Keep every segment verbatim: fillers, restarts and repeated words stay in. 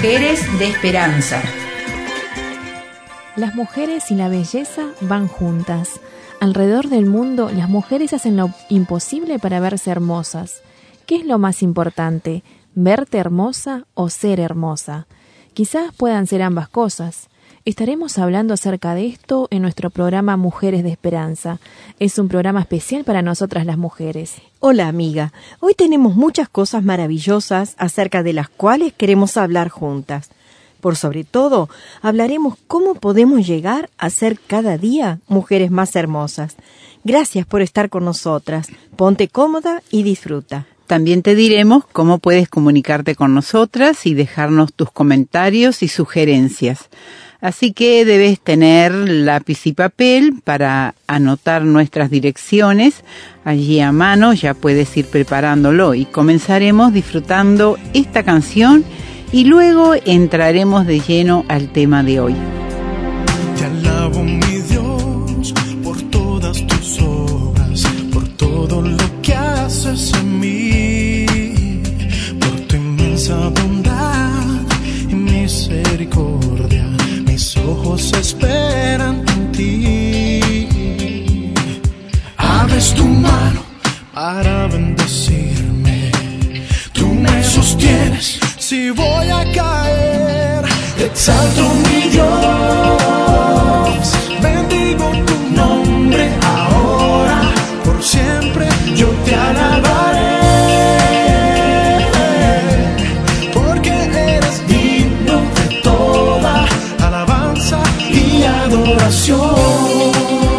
Mujeres de Esperanza. Las mujeres y la belleza van juntas. Alrededor del mundo, las mujeres hacen lo imposible para verse hermosas. ¿Qué es lo más importante? ¿Verte hermosa o ser hermosa? Quizás puedan ser ambas cosas. Estaremos hablando acerca de esto en nuestro programa Mujeres de Esperanza. Es un programa especial para nosotras las mujeres. Hola amiga, hoy tenemos muchas cosas maravillosas acerca de las cuales queremos hablar juntas. Por sobre todo, hablaremos cómo podemos llegar a ser cada día mujeres más hermosas. Gracias por estar con nosotras. Ponte cómoda y disfruta. También te diremos cómo puedes comunicarte con nosotras y dejarnos tus comentarios y sugerencias. Así que debes tener lápiz y papel para anotar nuestras direcciones. Allí a mano ya puedes ir preparándolo y comenzaremos disfrutando esta canción y luego entraremos de lleno al tema de hoy. Te alabo, mi Dios, por todas tus obras, por todo lo que haces en mí, por tu inmensa bondad y misericordia. Mis ojos esperan en ti. Abres tu mano para bendecirme. Tú me sostienes si voy a caer. Te exalto, mi Dios. Bendigo tu nombre ahora. Por siempre yo te alabaré. Porque eres digno de toda alabanza y adoración.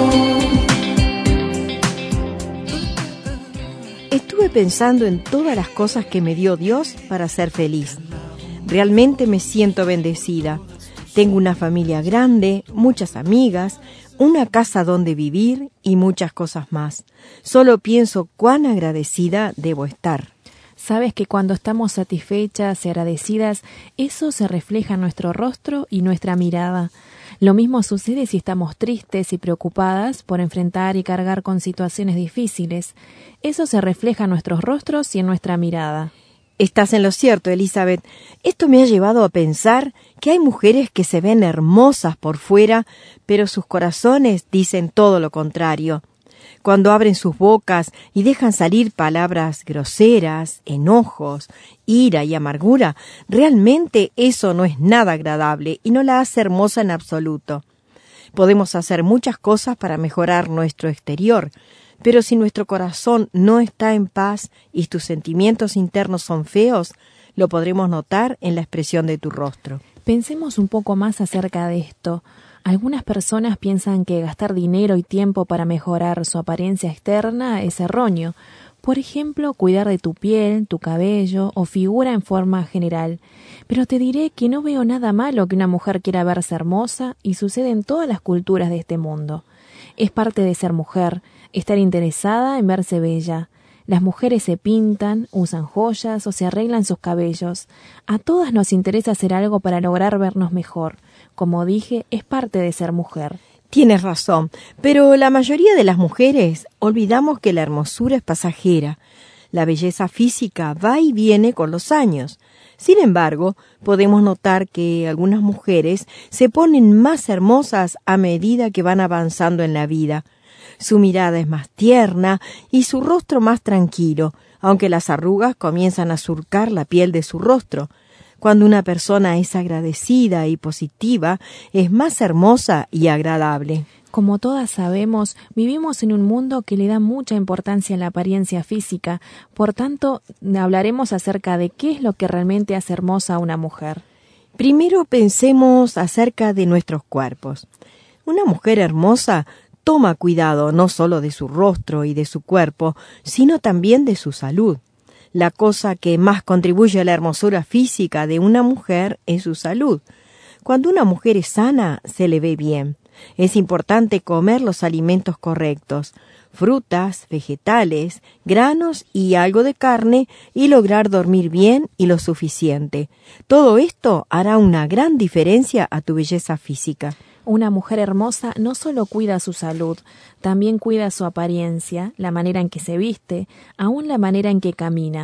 Estuve pensando en todas las cosas que me dio Dios para ser feliz. Realmente me siento bendecida. Tengo una familia grande, muchas amigas, una casa donde vivir y muchas cosas más. Solo pienso cuán agradecida debo estar. Sabes que cuando estamos satisfechas y agradecidas, eso se refleja en nuestro rostro y nuestra mirada. Lo mismo sucede si estamos tristes y preocupadas por enfrentar y cargar con situaciones difíciles. Eso se refleja en nuestros rostros y en nuestra mirada. Estás en lo cierto, Elizabeth. Esto me ha llevado a pensar que hay mujeres que se ven hermosas por fuera, pero sus corazones dicen todo lo contrario. Cuando abren sus bocas y dejan salir palabras groseras, enojos, ira y amargura, realmente eso no es nada agradable y no la hace hermosa en absoluto. Podemos hacer muchas cosas para mejorar nuestro exterior, pero si nuestro corazón no está en paz y tus sentimientos internos son feos, lo podremos notar en la expresión de tu rostro. Pensemos un poco más acerca de esto. Algunas personas piensan que gastar dinero y tiempo para mejorar su apariencia externa es erróneo. Por ejemplo, cuidar de tu piel, tu cabello o figura en forma general. Pero te diré que no veo nada malo que una mujer quiera verse hermosa y sucede en todas las culturas de este mundo. Es parte de ser mujer, estar interesada en verse bella. Las mujeres se pintan, usan joyas o se arreglan sus cabellos. A todas nos interesa hacer algo para lograr vernos mejor. Como dije, es parte de ser mujer. Tienes razón, pero la mayoría de las mujeres olvidamos que la hermosura es pasajera. La belleza física va y viene con los años. Sin embargo, podemos notar que algunas mujeres se ponen más hermosas a medida que van avanzando en la vida. Su mirada es más tierna y su rostro más tranquilo, aunque las arrugas comienzan a surcar la piel de su rostro. Cuando una persona es agradecida y positiva, es más hermosa y agradable. Como todas sabemos, vivimos en un mundo que le da mucha importancia a la apariencia física. Por tanto, hablaremos acerca de qué es lo que realmente hace hermosa a una mujer. Primero pensemos acerca de nuestros cuerpos. Una mujer hermosa toma cuidado no solo de su rostro y de su cuerpo, sino también de su salud. La cosa que más contribuye a la hermosura física de una mujer es su salud. Cuando una mujer es sana, se le ve bien. Es importante comer los alimentos correctos, frutas, vegetales, granos y algo de carne, y lograr dormir bien y lo suficiente. Todo esto hará una gran diferencia a tu belleza física. Una mujer hermosa no solo cuida su salud, también cuida su apariencia, la manera en que se viste, aún la manera en que camina.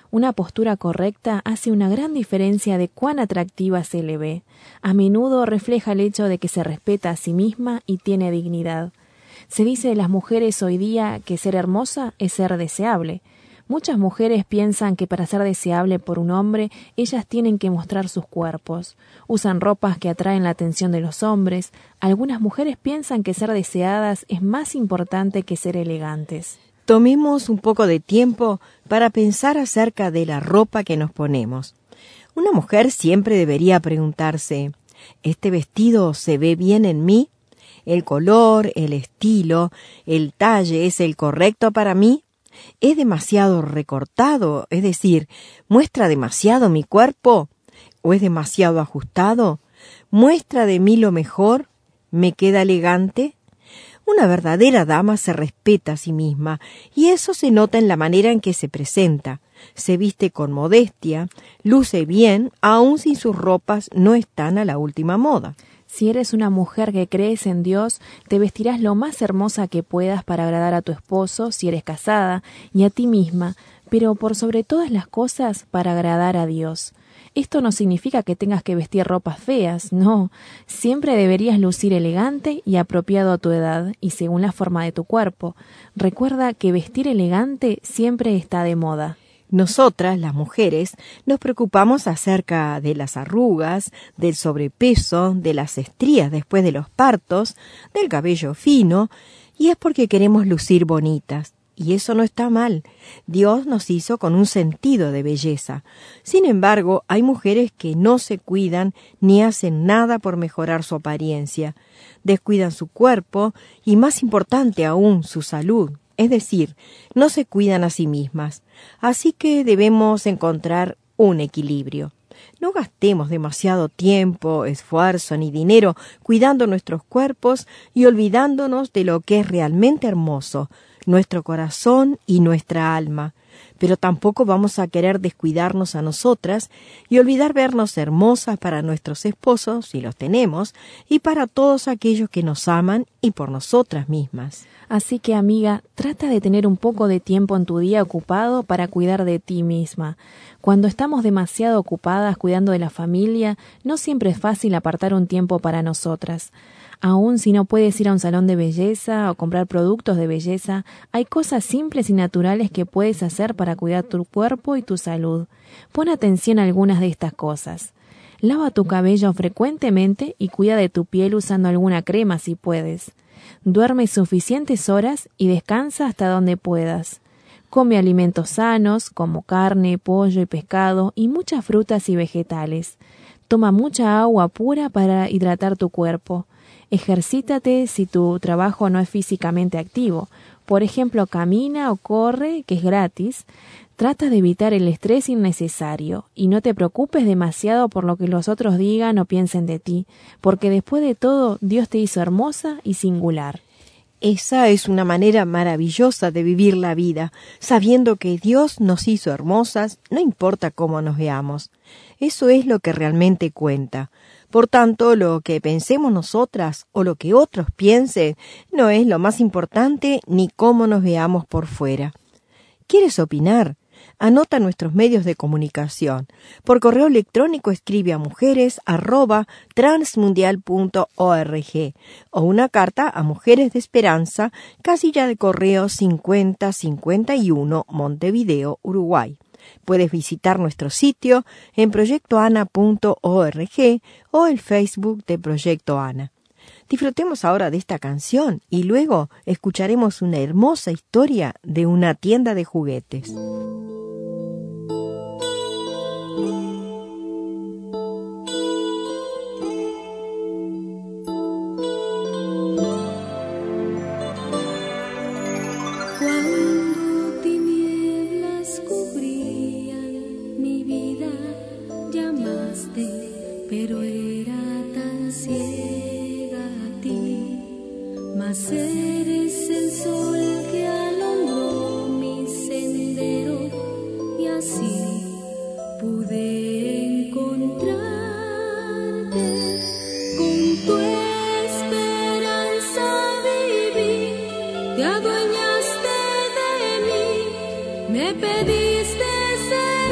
Una postura correcta hace una gran diferencia de cuán atractiva se le ve. A menudo refleja el hecho de que se respeta a sí misma y tiene dignidad. Se dice de las mujeres hoy día que ser hermosa es ser deseable. Muchas mujeres piensan que para ser deseable por un hombre, ellas tienen que mostrar sus cuerpos. Usan ropas que atraen la atención de los hombres. Algunas mujeres piensan que ser deseadas es más importante que ser elegantes. Tomemos un poco de tiempo para pensar acerca de la ropa que nos ponemos. Una mujer siempre debería preguntarse, ¿este vestido se ve bien en mí? ¿El color, el estilo, el talle es el correcto para mí? ¿Es demasiado recortado? Es decir, ¿muestra demasiado mi cuerpo? ¿O es demasiado ajustado? ¿Muestra de mí lo mejor? ¿Me queda elegante? Una verdadera dama se respeta a sí misma, y eso se nota en la manera en que se presenta. Se viste con modestia, luce bien, aun si sus ropas no están a la última moda. Si eres una mujer que crees en Dios, te vestirás lo más hermosa que puedas para agradar a tu esposo, si eres casada, y a ti misma, pero por sobre todas las cosas para agradar a Dios. Esto no significa que tengas que vestir ropas feas, no. Siempre deberías lucir elegante y apropiado a tu edad y según la forma de tu cuerpo. Recuerda que vestir elegante siempre está de moda. Nosotras, las mujeres, nos preocupamos acerca de las arrugas, del sobrepeso, de las estrías después de los partos, del cabello fino, y es porque queremos lucir bonitas. Y eso no está mal. Dios nos hizo con un sentido de belleza. Sin embargo, hay mujeres que no se cuidan ni hacen nada por mejorar su apariencia. Descuidan su cuerpo y, más importante aún, su salud. Es decir, no se cuidan a sí mismas. Así que debemos encontrar un equilibrio. No gastemos demasiado tiempo, esfuerzo ni dinero cuidando nuestros cuerpos y olvidándonos de lo que es realmente hermoso, nuestro corazón y nuestra alma. Pero tampoco vamos a querer descuidarnos a nosotras y olvidar vernos hermosas para nuestros esposos, si los tenemos, y para todos aquellos que nos aman y por nosotras mismas. Así que, amiga, trata de tener un poco de tiempo en tu día ocupado para cuidar de ti misma. Cuando estamos demasiado ocupadas cuidando de la familia, no siempre es fácil apartar un tiempo para nosotras. Aún si no puedes ir a un salón de belleza o comprar productos de belleza, hay cosas simples y naturales que puedes hacer para cuidar tu cuerpo y tu salud. Pon atención a algunas de estas cosas. Lava tu cabello frecuentemente y cuida de tu piel usando alguna crema si puedes. Duerme suficientes horas y descansa hasta donde puedas. Come alimentos sanos como carne, pollo y pescado y muchas frutas y vegetales. Toma mucha agua pura para hidratar tu cuerpo. Ejercítate si tu trabajo no es físicamente activo. Por ejemplo, camina o corre, que es gratis. Trata de evitar el estrés innecesario y no te preocupes demasiado por lo que los otros digan o piensen de ti, porque después de todo, Dios te hizo hermosa y singular. Esa es una manera maravillosa de vivir la vida, sabiendo que Dios nos hizo hermosas, no importa cómo nos veamos. Eso es lo que realmente cuenta. Por tanto, lo que pensemos nosotras o lo que otros piensen no es lo más importante ni cómo nos veamos por fuera. ¿Quieres opinar? Anota nuestros medios de comunicación. Por correo electrónico escribe a mujeres arroba transmundial punto org o una carta a Mujeres de Esperanza, casilla de correo cincuenta cincuenta y uno, Montevideo, Uruguay. Puedes visitar nuestro sitio en proyecto ana punto org o el Facebook de Proyecto Ana. Disfrutemos ahora de esta canción y luego escucharemos una hermosa historia de una tienda de juguetes. Cuando tinieblas cubrían mi vida, llamaste, pero era tan ciega a ti. Mas eres el sol que alumbró mi sendero y así pude encontrarte. Con tu esperanza viví, te adueñaste de mí, me pediste ser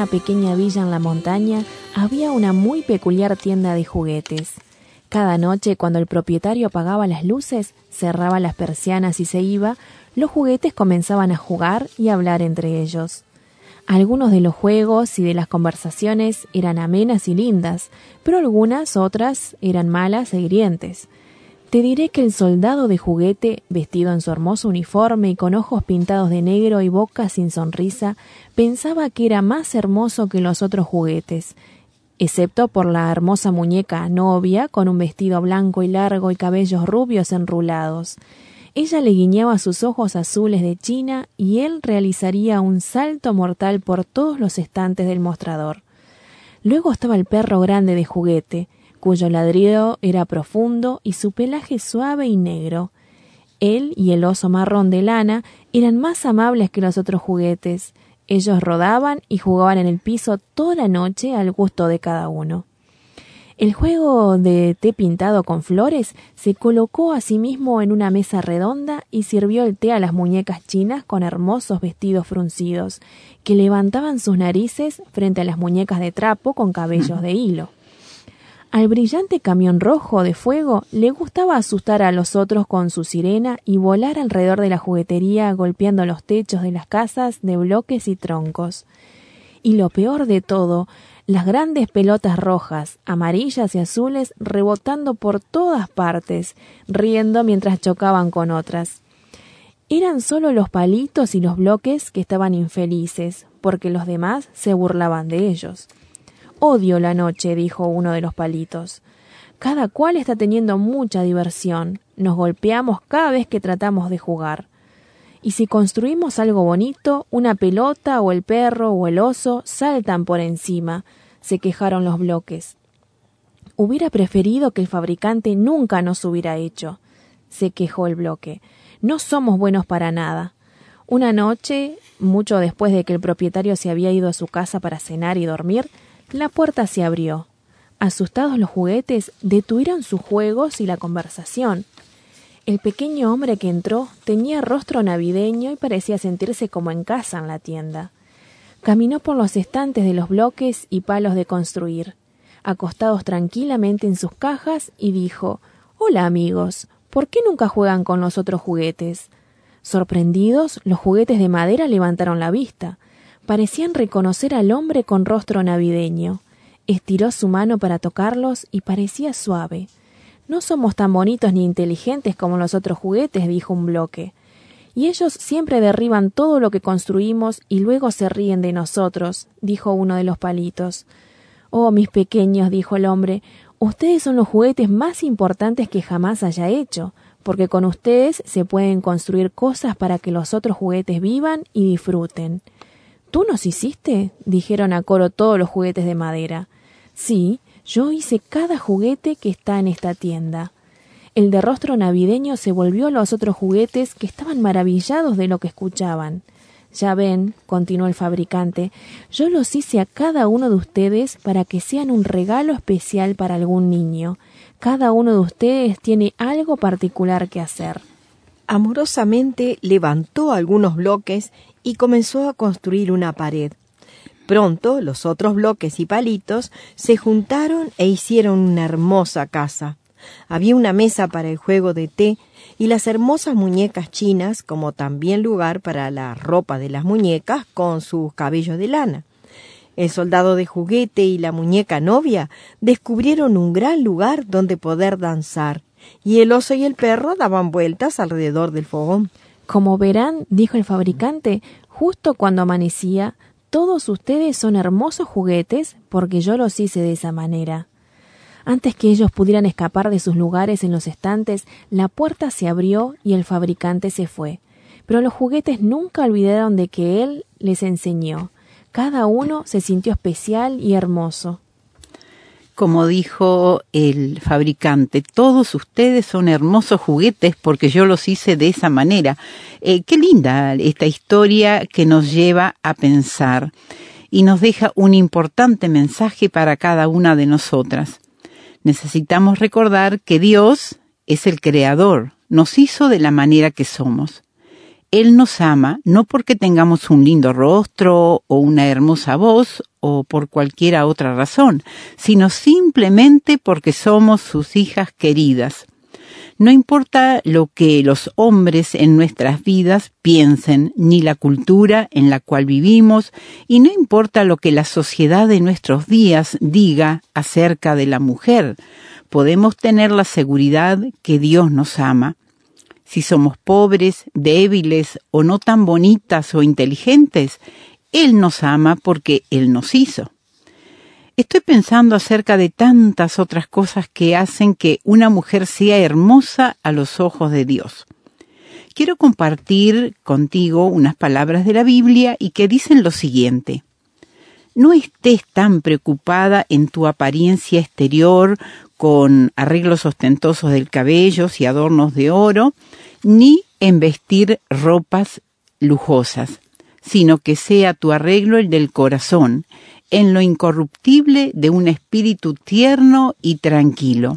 una pequeña villa en la montaña, había una muy peculiar tienda de juguetes. Cada noche, cuando el propietario apagaba las luces, cerraba las persianas y se iba, los juguetes comenzaban a jugar y a hablar entre ellos. Algunos de los juegos y de las conversaciones eran amenas y lindas, pero algunas otras eran malas e hirientes. Te diré que el soldado de juguete, vestido en su hermoso uniforme y con ojos pintados de negro y boca sin sonrisa, pensaba que era más hermoso que los otros juguetes, excepto por la hermosa muñeca novia con un vestido blanco y largo y cabellos rubios enrulados. Ella le guiñaba sus ojos azules de china y él realizaría un salto mortal por todos los estantes del mostrador. Luego estaba el perro grande de juguete, cuyo ladrido era profundo y su pelaje suave y negro. Él y el oso marrón de lana eran más amables que los otros juguetes. Ellos rodaban y jugaban en el piso toda la noche al gusto de cada uno. El juego de té pintado con flores se colocó a sí mismo en una mesa redonda y sirvió el té a las muñecas chinas con hermosos vestidos fruncidos, que levantaban sus narices frente a las muñecas de trapo con cabellos de hilo. Al brillante camión rojo de fuego le gustaba asustar a los otros con su sirena y volar alrededor de la juguetería golpeando los techos de las casas de bloques y troncos. Y lo peor de todo, las grandes pelotas rojas, amarillas y azules rebotando por todas partes, riendo mientras chocaban con otras. Eran solo los palitos y los bloques que estaban infelices, porque los demás se burlaban de ellos. «Odio la noche», dijo uno de los palitos. «Cada cual está teniendo mucha diversión. Nos golpeamos cada vez que tratamos de jugar. Y si construimos algo bonito, una pelota o el perro o el oso saltan por encima», se quejaron los bloques. «Hubiera preferido que el fabricante nunca nos hubiera hecho», se quejó el bloque. «No somos buenos para nada». Una noche, mucho después de que el propietario se había ido a su casa para cenar y dormir, la puerta se abrió. Asustados los juguetes, detuvieron sus juegos y la conversación. El pequeño hombre que entró tenía rostro navideño y parecía sentirse como en casa en la tienda. Caminó por los estantes de los bloques y palos de construir, acostados tranquilamente en sus cajas, y dijo: «Hola, amigos, ¿por qué nunca juegan con los otros juguetes?» Sorprendidos, los juguetes de madera levantaron la vista. Parecían reconocer al hombre con rostro navideño. Estiró su mano para tocarlos y parecía suave. «No somos tan bonitos ni inteligentes como los otros juguetes», dijo un bloque. «Y ellos siempre derriban todo lo que construimos y luego se ríen de nosotros», dijo uno de los palitos. «Oh, mis pequeños», dijo el hombre, «ustedes son los juguetes más importantes que jamás haya hecho, porque con ustedes se pueden construir cosas para que los otros juguetes vivan y disfruten». «¿Tú nos hiciste?», dijeron a coro todos los juguetes de madera. «Sí, yo hice cada juguete que está en esta tienda». El de rostro navideño se volvió a los otros juguetes, que estaban maravillados de lo que escuchaban. «Ya ven», continuó el fabricante, «yo los hice a cada uno de ustedes para que sean un regalo especial para algún niño. Cada uno de ustedes tiene algo particular que hacer». Amorosamente levantó algunos bloques y comenzó a construir una pared. Pronto los otros bloques y palitos se juntaron e hicieron una hermosa casa. Había una mesa para el juego de té y las hermosas muñecas chinas, como también lugar para la ropa de las muñecas con sus cabellos de lana. El soldado de juguete y la muñeca novia descubrieron un gran lugar donde poder danzar, y el oso y el perro daban vueltas alrededor del fogón. «Como verán», dijo el fabricante, «justo cuando amanecía, todos ustedes son hermosos juguetes porque yo los hice de esa manera». Antes que ellos pudieran escapar de sus lugares en los estantes, la puerta se abrió y el fabricante se fue. Pero los juguetes nunca olvidaron de que él les enseñó. Cada uno se sintió especial y hermoso. Como dijo el fabricante, todos ustedes son hermosos juguetes porque yo los hice de esa manera. Eh, qué linda esta historia que nos lleva a pensar y nos deja un importante mensaje para cada una de nosotras. Necesitamos recordar que Dios es el Creador, nos hizo de la manera que somos. Él nos ama no porque tengamos un lindo rostro o una hermosa voz o por cualquier otra razón, sino simplemente porque somos sus hijas queridas. No importa lo que los hombres en nuestras vidas piensen, ni la cultura en la cual vivimos, y no importa lo que la sociedad de nuestros días diga acerca de la mujer, podemos tener la seguridad que Dios nos ama. Si somos pobres, débiles o no tan bonitas o inteligentes, Él nos ama porque Él nos hizo. Estoy pensando acerca de tantas otras cosas que hacen que una mujer sea hermosa a los ojos de Dios. Quiero compartir contigo unas palabras de la Biblia y que dicen lo siguiente. No estés tan preocupada en tu apariencia exterior con arreglos ostentosos del cabello y adornos de oro, ni en vestir ropas lujosas, sino que sea tu arreglo el del corazón, en lo incorruptible de un espíritu tierno y tranquilo.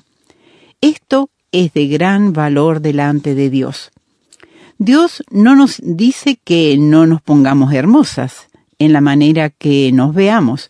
Esto es de gran valor delante de Dios. Dios no nos dice que no nos pongamos hermosas en la manera que nos veamos,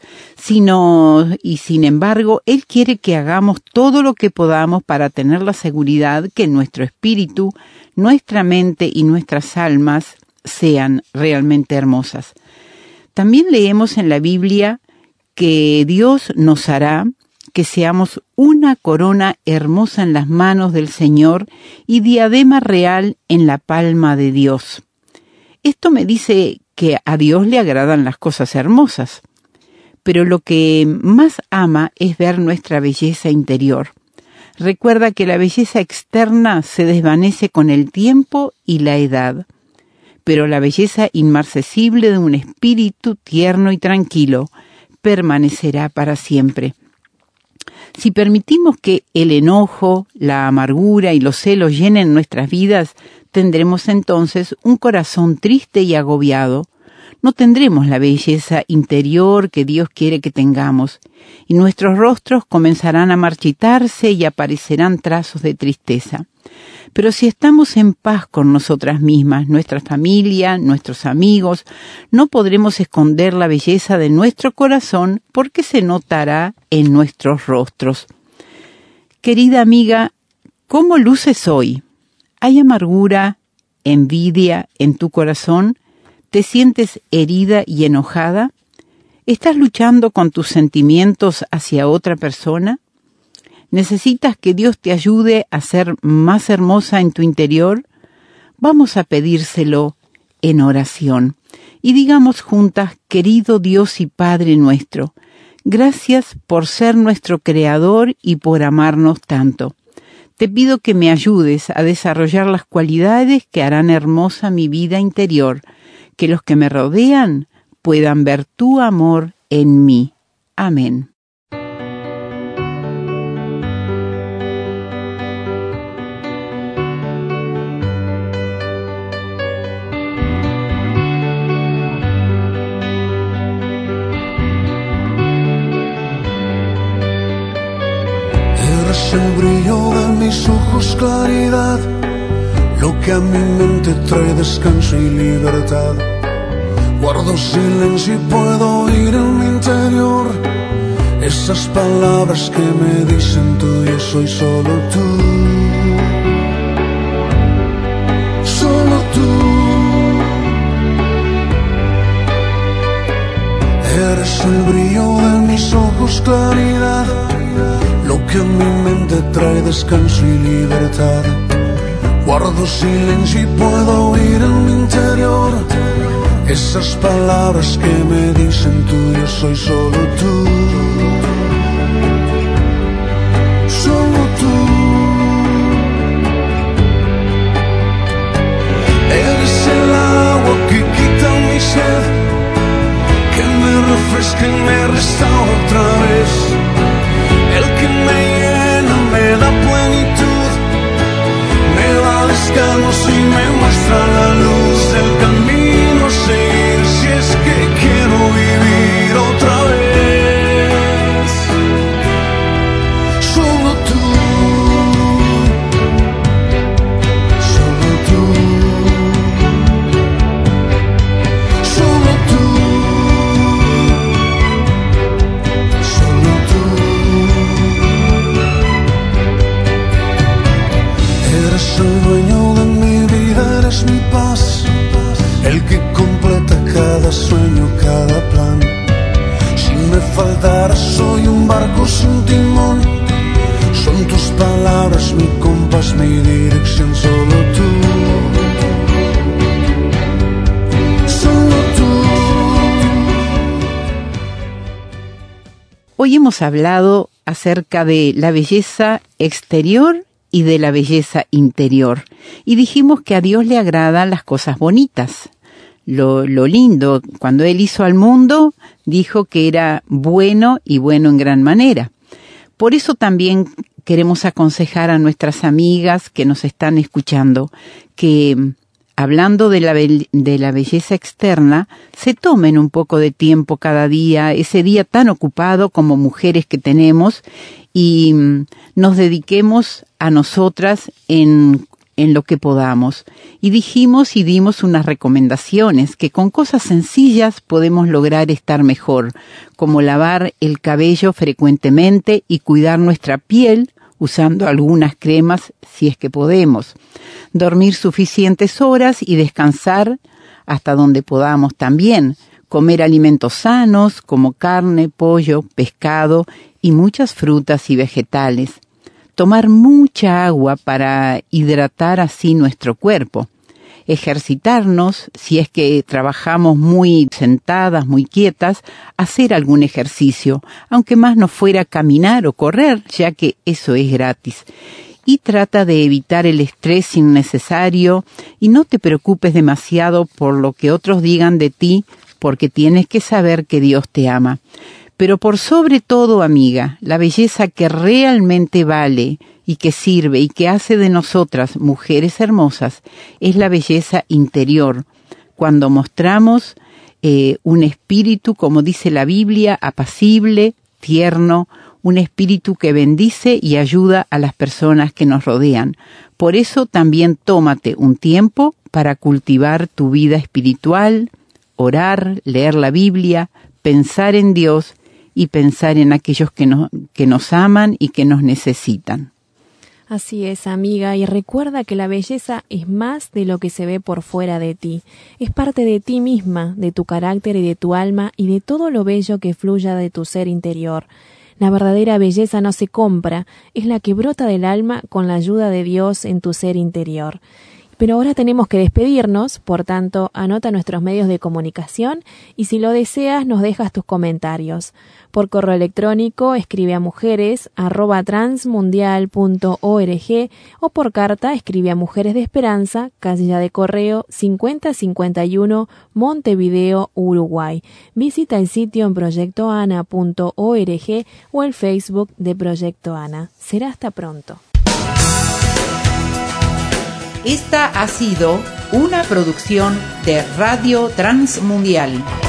sino, y sin embargo, Él quiere que hagamos todo lo que podamos para tener la seguridad que nuestro espíritu, nuestra mente y nuestras almas sean realmente hermosas. También leemos en la Biblia que Dios nos hará que seamos una corona hermosa en las manos del Señor y diadema real en la palma de Dios. Esto me dice que a Dios le agradan las cosas hermosas, pero lo que más ama es ver nuestra belleza interior. Recuerda que la belleza externa se desvanece con el tiempo y la edad, pero la belleza inmarcesible de un espíritu tierno y tranquilo permanecerá para siempre. Si permitimos que el enojo, la amargura y los celos llenen nuestras vidas, tendremos entonces un corazón triste y agobiado. No tendremos la belleza interior que Dios quiere que tengamos, y nuestros rostros comenzarán a marchitarse y aparecerán trazos de tristeza. Pero si estamos en paz con nosotras mismas, nuestra familia, nuestros amigos, no podremos esconder la belleza de nuestro corazón porque se notará en nuestros rostros. Querida amiga, ¿cómo luces hoy? ¿Hay amargura, envidia en tu corazón? ¿Te sientes herida y enojada? ¿Estás luchando con tus sentimientos hacia otra persona? ¿Necesitas que Dios te ayude a ser más hermosa en tu interior? Vamos a pedírselo en oración. Y digamos juntas, querido Dios y Padre nuestro, gracias por ser nuestro Creador y por amarnos tanto. Te pido que me ayudes a desarrollar las cualidades que harán hermosa mi vida interior, que los que me rodean puedan ver tu amor en mí. Amén. El brillo de mis ojos, claridad, lo que a mi mente trae descanso y libertad. Guardo silencio y puedo oír en mi interior esas palabras que me dicen tú, yo soy solo tú, solo tú. Eres el brillo de mis ojos, claridad, lo que a mi mente trae descanso y libertad. Guardo silencio y puedo oír en mi interior esas palabras que me dicen tú, yo soy solo tú, solo tú. Eres el agua que quita mi sed, que me refresca y me restaura otra vez. El que me llena, me da plenitud, me da descanso y me muestra la luz del camino a seguir, si es que quiero vivir otra vez. el que completa cada sueño, cada plan. Si me faltara soy un barco sin timón, son tus palabras mi compás, mi dirección, solo tú. Hoy hemos hablado acerca de la belleza exterior y de la belleza interior. Y dijimos que a Dios le agradan las cosas bonitas. Lo, lo lindo, cuando Él hizo al mundo, dijo que era bueno y bueno en gran manera. Por eso también queremos aconsejar a nuestras amigas que nos están escuchando que, hablando de la, be- de la belleza externa, se tomen un poco de tiempo cada día, ese día tan ocupado como mujeres que tenemos, y mm, nos dediquemos a nosotras en, en lo que podamos. Y dijimos y dimos unas recomendaciones que con cosas sencillas podemos lograr estar mejor, como lavar el cabello frecuentemente y cuidar nuestra piel usando algunas cremas si es que podemos. Dormir suficientes horas y descansar hasta donde podamos también. Comer alimentos sanos como carne, pollo, pescado y muchas frutas y vegetales. Tomar mucha agua para hidratar así nuestro cuerpo. Ejercitarnos, si es que trabajamos muy sentadas, muy quietas, hacer algún ejercicio, aunque más no fuera caminar o correr, ya que eso es gratis. Y trata de evitar el estrés innecesario y no te preocupes demasiado por lo que otros digan de ti, porque tienes que saber que Dios te ama. Pero por sobre todo, amiga, la belleza que realmente vale y que sirve y que hace de nosotras mujeres hermosas es la belleza interior, cuando mostramos eh, un espíritu, como dice la Biblia, apacible, tierno, un espíritu que bendice y ayuda a las personas que nos rodean. Por eso también tómate un tiempo para cultivar tu vida espiritual, orar, leer la Biblia, pensar en Dios y pensar en aquellos que nos, que nos aman y que nos necesitan. Así es, amiga, y recuerda que la belleza es más de lo que se ve por fuera de ti. Es parte de ti misma, de tu carácter y de tu alma y de todo lo bello que fluya de tu ser interior. La verdadera belleza no se compra, es la que brota del alma con la ayuda de Dios en tu ser interior. Pero ahora tenemos que despedirnos, por tanto, anota nuestros medios de comunicación y si lo deseas nos dejas tus comentarios. Por correo electrónico escribe a mujeres arroba transmundial punto org o por carta escribe a Mujeres de Esperanza, casilla de correo cincuenta cincuenta y uno, Montevideo, Uruguay. Visita el sitio en proyecto ana punto org o el Facebook de Proyecto Ana. Será hasta pronto. Esta ha sido una producción de Radio Transmundial.